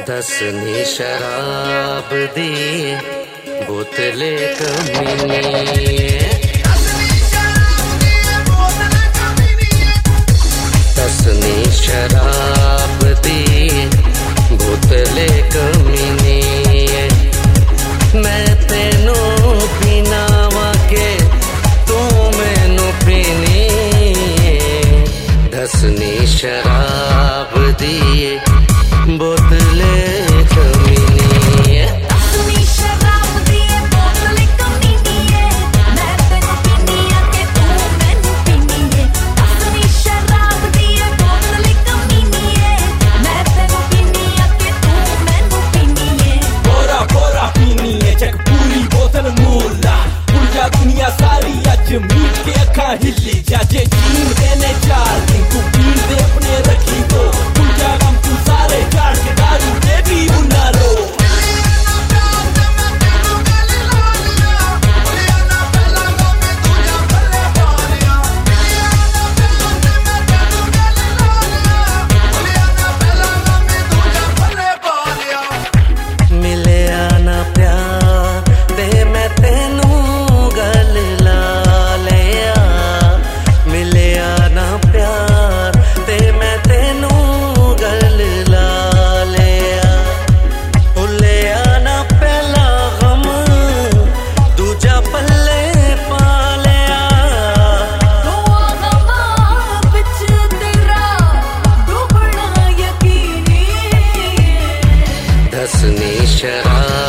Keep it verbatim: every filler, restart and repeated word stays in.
दसनी शराब दी बोतले कमीनी, दसनी शराब दी बोतले कमीनी। मैं तेनू पीना वाके तू मैनू पीनी, दसनी शराब दी बोतले कमीनी। दसनी शराब दी बोतले कमीनी है, मैं तेनू पीनी आके तू मैनू पीनी है। दसनी शराब दी बोतले कमीनी है, मैं तेनू पीनी आके तू मैनू पीनी है। बोरा बोरा पीनी है चक पूरी बोतल मोला, उल्टा दुनिया सारी अज मीट के अखा हिली जाजे जीन देने चार दिन तू पीन दे अपने रखी तो उल्टा गम तू सारे चार के दारू दे भी उन्ना रो। मिलिया ना प्यार ते मैं तेनू गल ला लिया, मिलिया ना प्यार ते मैं तेनू गल ला लिया। भुलिया ना पहला गम दूजा पल्ले पा लिया, दुआ गमां विच तेरा डूबना यकीनी। दसनी शराब